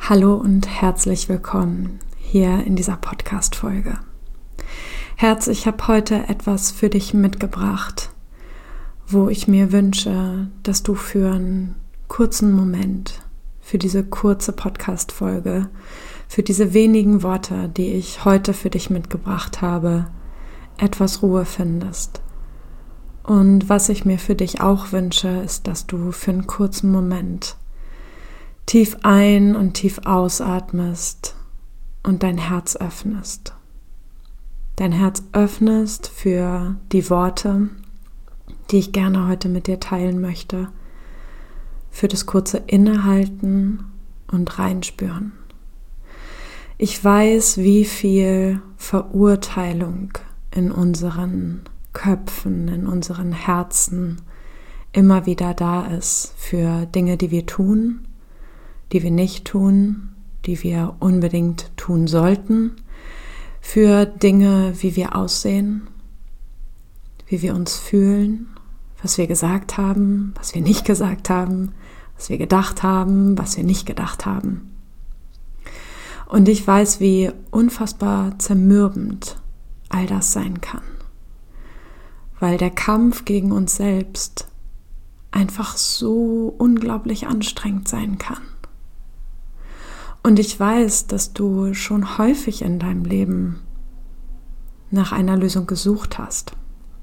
Hallo und herzlich willkommen hier in dieser Podcast-Folge. Herz, ich habe heute etwas für dich mitgebracht, wo ich mir wünsche, dass du für einen kurzen Moment, für diese kurze Podcast-Folge, für diese wenigen Worte, die ich heute für dich mitgebracht habe, etwas Ruhe findest. Und was ich mir für dich auch wünsche, ist, dass du für einen kurzen Moment tief ein- und tief ausatmest und dein Herz öffnest. Dein Herz öffnest für die Worte, die ich gerne heute mit dir teilen möchte, für das kurze Innehalten und Reinspüren. Ich weiß, wie viel Verurteilung in unseren Köpfen, in unseren Herzen immer wieder da ist für Dinge, die wir tun, die wir nicht tun, die wir unbedingt tun sollten, für Dinge, wie wir aussehen, wie wir uns fühlen, was wir gesagt haben, was wir nicht gesagt haben, was wir gedacht haben, was wir nicht gedacht haben. Und ich weiß, wie unfassbar zermürbend all das sein kann, weil der Kampf gegen uns selbst einfach so unglaublich anstrengend sein kann. Und ich weiß, dass du schon häufig in deinem Leben nach einer Lösung gesucht hast.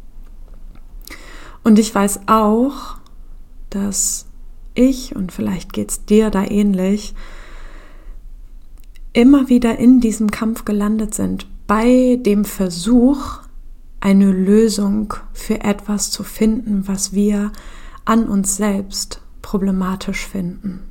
Und ich weiß auch, dass ich, und vielleicht geht's dir da ähnlich, immer wieder in diesem Kampf gelandet sind, bei dem Versuch, eine Lösung für etwas zu finden, was wir an uns selbst problematisch finden.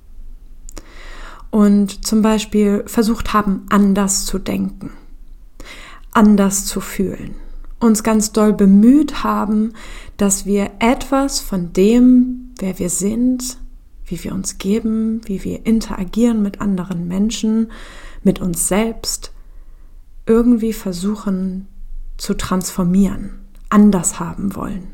Und zum Beispiel versucht haben, anders zu denken, anders zu fühlen, uns ganz doll bemüht haben, dass wir etwas von dem, wer wir sind, wie wir uns geben, wie wir interagieren mit anderen Menschen, mit uns selbst, irgendwie versuchen zu transformieren, anders haben wollen.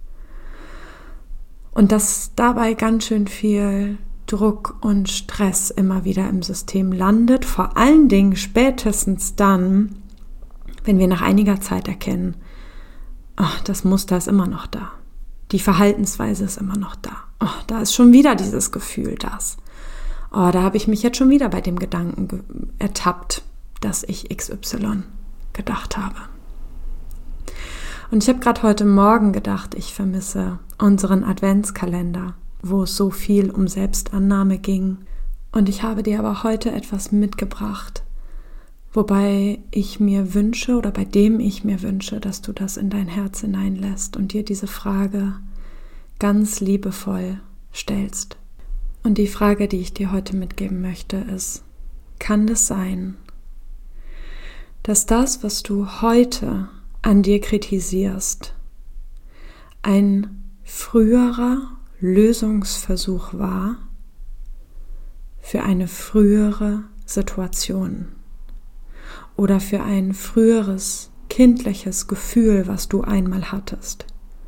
Und dass dabei ganz schön viel Druck und Stress immer wieder im System landet, vor allen Dingen spätestens dann, wenn wir nach einiger Zeit erkennen, das Muster ist immer noch da, die Verhaltensweise ist immer noch da, da ist schon wieder dieses Gefühl, da habe ich mich jetzt schon wieder bei dem Gedanken ertappt, dass ich XY gedacht habe. Und ich habe gerade heute Morgen gedacht, ich vermisse unseren Adventskalender, wo es so viel um Selbstannahme ging. Und ich habe dir aber heute etwas mitgebracht, wobei ich mir wünsche oder bei dem ich mir wünsche, dass du das in dein Herz hineinlässt und dir diese Frage ganz liebevoll stellst. Und die Frage, die ich dir heute mitgeben möchte, ist: Kann es sein, dass das, was du heute an dir kritisierst, ein früherer Lösungsversuch war für eine frühere Situation oder für ein früheres kindliches Gefühl, was du einmal hattest,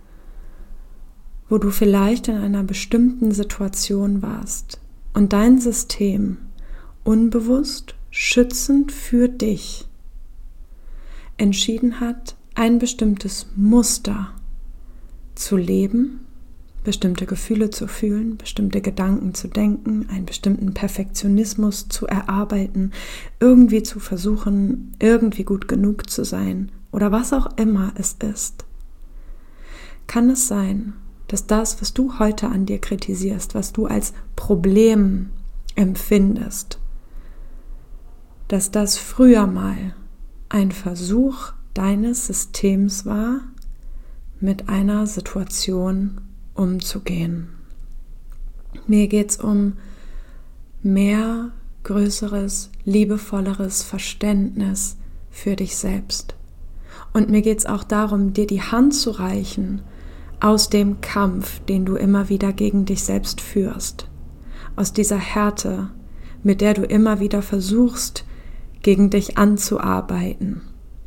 wo du vielleicht in einer bestimmten Situation warst und dein System unbewusst schützend für dich entschieden hat, ein bestimmtes Muster zu leben, bestimmte Gefühle zu fühlen, bestimmte Gedanken zu denken, einen bestimmten Perfektionismus zu erarbeiten, irgendwie zu versuchen, irgendwie gut genug zu sein oder was auch immer es ist. Kann es sein, dass das, was du heute an dir kritisierst, was du als Problem empfindest, dass das früher mal ein Versuch deines Systems war, mit einer Situation umzugehen? Mir geht es um mehr, größeres, liebevolleres Verständnis für dich selbst. Und mir geht es auch darum, dir die Hand zu reichen aus dem Kampf, den du immer wieder gegen dich selbst führst. Aus dieser Härte, mit der du immer wieder versuchst, gegen dich anzuarbeiten.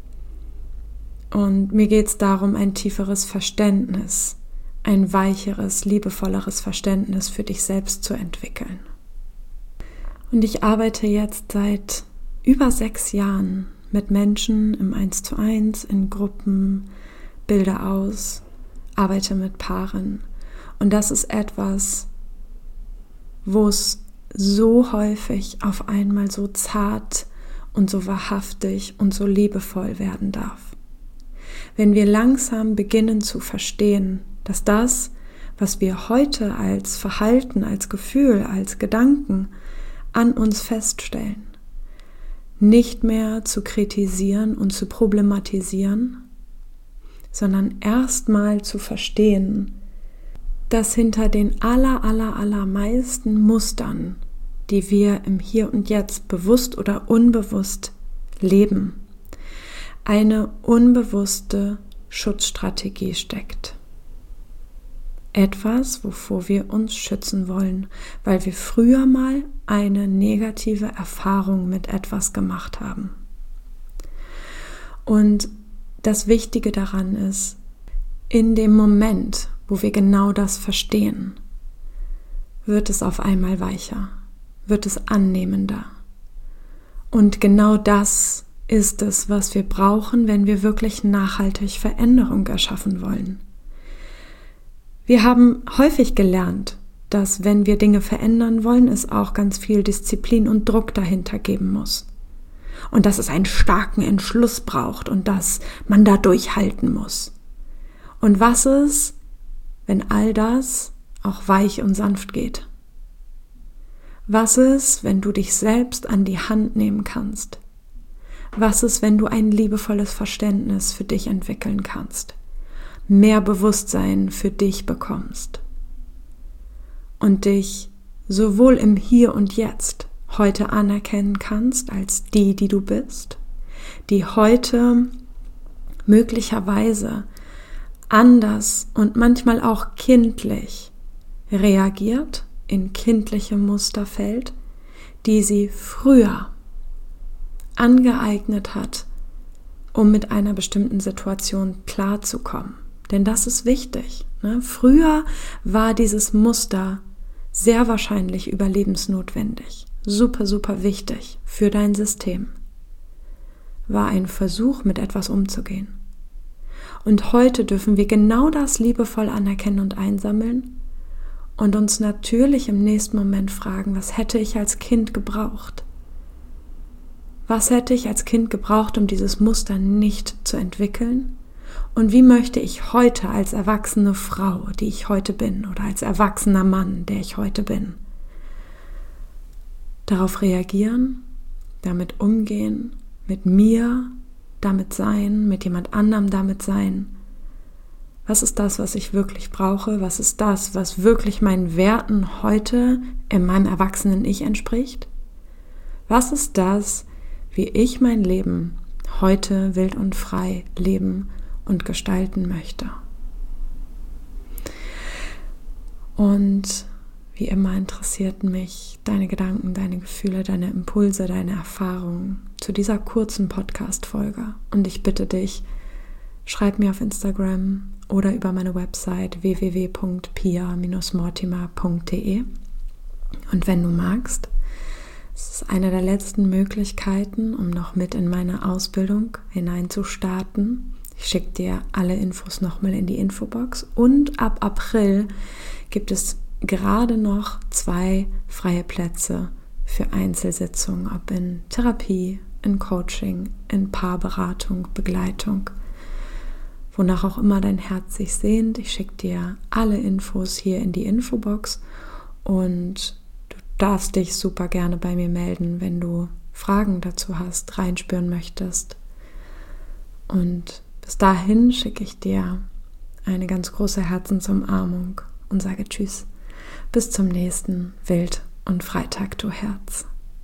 Und mir geht es darum, ein tieferes Verständnis, ein weicheres, liebevolleres Verständnis für dich selbst zu entwickeln. Und ich arbeite jetzt seit über 6 Jahren mit Menschen im 1:1, in Gruppen, bilde aus, arbeite mit Paaren. Und das ist etwas, wo es so häufig auf einmal so zart und so wahrhaftig und so liebevoll werden darf. Wenn wir langsam beginnen zu verstehen, dass das, was wir heute als Verhalten, als Gefühl, als Gedanken an uns feststellen, nicht mehr zu kritisieren und zu problematisieren, sondern erstmal zu verstehen, dass hinter den allermeisten Mustern, die wir im Hier und Jetzt bewusst oder unbewusst leben, eine unbewusste Schutzstrategie steckt. Etwas, wovor wir uns schützen wollen, weil wir früher mal eine negative Erfahrung mit etwas gemacht haben. Und das Wichtige daran ist, in dem Moment, wo wir genau das verstehen, wird es auf einmal weicher, wird es annehmender. Und genau das ist es, was wir brauchen, wenn wir wirklich nachhaltig Veränderung erschaffen wollen. Wir haben häufig gelernt, dass wenn wir Dinge verändern wollen, es auch ganz viel Disziplin und Druck dahinter geben muss. Und dass es einen starken Entschluss braucht und dass man da durchhalten muss. Und was ist, wenn all das auch weich und sanft geht? Was ist, wenn du dich selbst an die Hand nehmen kannst? Was ist, wenn du ein liebevolles Verständnis für dich entwickeln kannst? Mehr Bewusstsein für dich bekommst und dich sowohl im Hier und Jetzt heute anerkennen kannst als die du bist, die heute möglicherweise anders und manchmal auch kindlich reagiert, in kindliche Muster fällt, die sie früher angeeignet hat, um mit einer bestimmten Situation klarzukommen. Denn das ist wichtig. Ne? Früher war dieses Muster sehr wahrscheinlich überlebensnotwendig. Super, super wichtig für dein System. War ein Versuch, mit etwas umzugehen. Und heute dürfen wir genau das liebevoll anerkennen und einsammeln und uns natürlich im nächsten Moment fragen, was hätte ich als Kind gebraucht? Was hätte ich als Kind gebraucht, um dieses Muster nicht zu entwickeln? Und wie möchte ich heute als erwachsene Frau, die ich heute bin, oder als erwachsener Mann, der ich heute bin, darauf reagieren, damit umgehen, mit mir damit sein, mit jemand anderem damit sein? Was ist das, was ich wirklich brauche? Was ist das, was wirklich meinen Werten heute in meinem erwachsenen Ich entspricht? Was ist das, wie ich mein Leben heute wild und frei leben und gestalten möchte? Und wie immer interessierten mich deine Gedanken, deine Gefühle, deine Impulse, deine Erfahrungen zu dieser kurzen Podcast-Folge. Und ich bitte dich, schreib mir auf Instagram oder über meine Website www.pia-mortimer.de. Und wenn du magst, es ist eine der letzten Möglichkeiten, um noch mit in meine Ausbildung hineinzustarten. Ich schicke dir alle Infos nochmal in die Infobox. Und ab April gibt es gerade noch 2 freie Plätze für Einzelsitzungen, ob in Therapie, in Coaching, in Paarberatung, Begleitung, wonach auch immer dein Herz sich sehnt. Ich schicke dir alle Infos hier in die Infobox und du darfst dich super gerne bei mir melden, wenn du Fragen dazu hast, reinspüren möchtest. Und bis dahin schicke ich dir eine ganz große Herzensumarmung und sage Tschüss. Bis zum nächsten Wild- und Freitag, du Herz.